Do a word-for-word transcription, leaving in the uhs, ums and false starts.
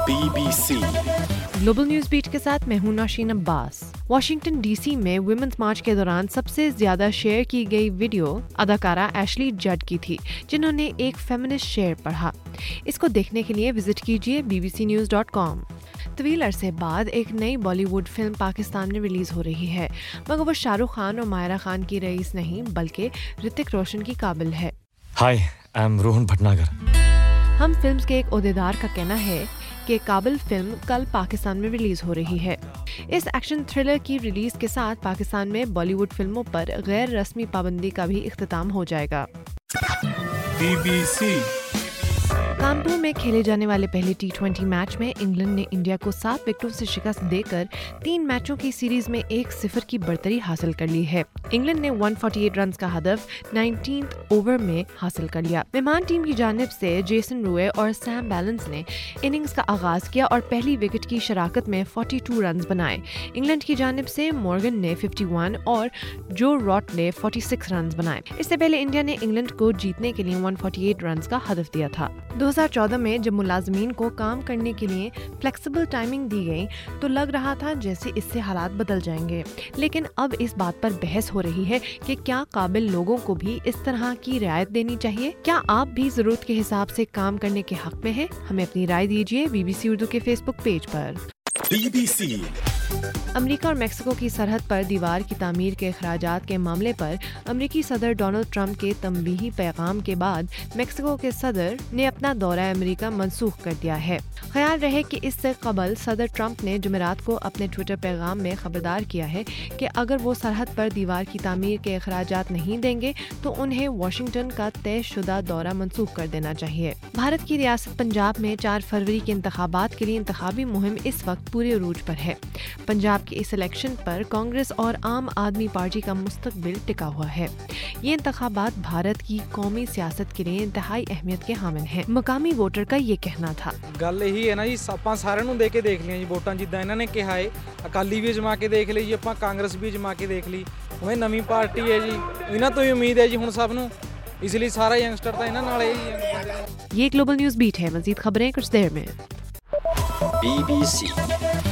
Be B C Global News Beat کے ساتھ میں ہوں Nausheen Abbas. Washington D C میں ویمنز مارچ کے دوران سب سے زیادہ شیئر کی گئی ویڈیو اداکارہ ایشلی جڈ کی تھی، جنہوں نے ایک فیمنسٹ شعر پڑھا۔ اس کو دیکھنے کے لیے وزٹ کیجیے B B C news dot com. طویل عرصے بعد ایک نئی بالی ووڈ فلم پاکستان میں ریلیز ہو رہی ہے، مگر وہ شاہ رخ خان اور مائرہ خان کی رئیس نہیں بلکہ رتک روشن کی قابل ہے۔ Hi, I am Rohan Bhatnagar. Hum films کے ایک عہدیدار کا کہنا ہے کہ قابل فلم کل پاکستان میں ریلیز ہو رہی ہے۔ اس ایکشن تھرلر کی ریلیز کے ساتھ پاکستان میں بالی ووڈ فلموں پر غیر رسمی پابندی کا بھی اختتام ہو جائے گا۔ بی بی سی کانپور میں کھیلے جانے والے پہلے ٹی ٹوینٹی میچ میں انگلینڈ نے انڈیا کو سات وکٹوں سے شکست دے کر تین میچوں کی سیریز میں ایک صفر کی برتری حاصل کر لی ہے۔ انگلینڈ نے ایک سو اڑتالیس رنز کا ہدف نائنٹینتھ اوور میں حاصل کر لیا۔ مہمان ٹیم کی جانب سے جیسن روئے اور سیم بیلنس نے اننگز کا آغاز کیا اور پہلی وکٹ کی شراکت میں بائیس رنز بنائے۔ انگلینڈ کی جانب سے مورگن نے اکیاون اور جو روٹ نے چھیالیس رنز بنائے۔ اس سے پہلے انڈیا نے انگلینڈ کو جیتنے کے لیے ایک سو اڑتالیس رنز کا ہدف دیا تھا۔ دو ہزار چودہ میں جب ملازمین کو کام کرنے کے لیے فلیکسیبل ٹائمنگ دی گئی تو لگ رہا تھا جیسے اس سے حالات بدل جائیں گے، لیکن اب اس بات پر بحث ہو رہی ہے کہ کیا قابل لوگوں کو بھی اس طرح کی رعایت دینی چاہیے؟ کیا آپ بھی ضرورت کے حساب سے کام کرنے کے حق میں ہیں؟ ہمیں اپنی رائے دیجیے بی بی سی اردو کے فیس بک پیج پر۔ بی بی سی امریکہ اور میکسیکو کی سرحد پر دیوار کی تعمیر کے اخراجات کے معاملے پر امریکی صدر ڈونلڈ ٹرمپ کے تنبیہی پیغام کے بعد میکسیکو کے صدر نے اپنا دورہ امریکہ منسوخ کر دیا ہے۔ خیال رہے کہ اس سے قبل صدر ٹرمپ نے جمعرات کو اپنے ٹویٹر پیغام میں خبردار کیا ہے کہ اگر وہ سرحد پر دیوار کی تعمیر کے اخراجات نہیں دیں گے تو انہیں واشنگٹن کا طے شدہ دورہ منسوخ کر دینا چاہیے۔ بھارت کی ریاست پنجاب میں چار فروری کے انتخابات کے لیے انتخابی مہم اس وقت پورے عروج پر ہے۔ پنجاب کے اس الیکشن پر کانگریس اور عام آدمی پارٹی کا مستقبل ٹکا ہوا ہے۔ یہ انتخابات بھارت کی قومی سیاست کے لیے انتہائی اہمیت کے حامل ہیں، مقامی ووٹر کا یہ کہنا تھا۔ ਗੱਲ ਇਹੀ ਹੈ ਨਾ ਜੀ, ਆਪਾਂ ਸਾਰਿਆਂ ਨੂੰ ਦੇ ਕੇ ਦੇਖ ਲਿਆ ਜੀ ਵੋਟਾਂ, ਜਿੱਦਾਂ ਇਹਨਾਂ ਨੇ ਕਿਹਾ ਹੈ ਅਕਾਲੀ ਵੀ ਅਜਮਾ ਕੇ ਦੇਖ ਲਈ ਜੀ, ਆਪਾਂ ਕਾਂਗਰਸ ਵੀ ਅਜਮਾ ਕੇ ਦੇਖ ਲਈ, ਉਹ ਨਵੀਂ ਪਾਰਟੀ ਹੈ ਜੀ, ਇਹਨਾਂ ਤੋਂ ਹੀ ਉਮੀਦ ਹੈ ਜੀ ਹੁਣ ਸਭ ਨੂੰ, ਇਸ ਲਈ ਸਾਰਾ ਯੰਗਸਟਰ ਤਾਂ ਇਹਨਾਂ ਨਾਲ ਹੀ ਹੈ। یہ گلوبل نیوز بیٹ ہے، مزید خبریں کچھ دیر میں۔ Be B C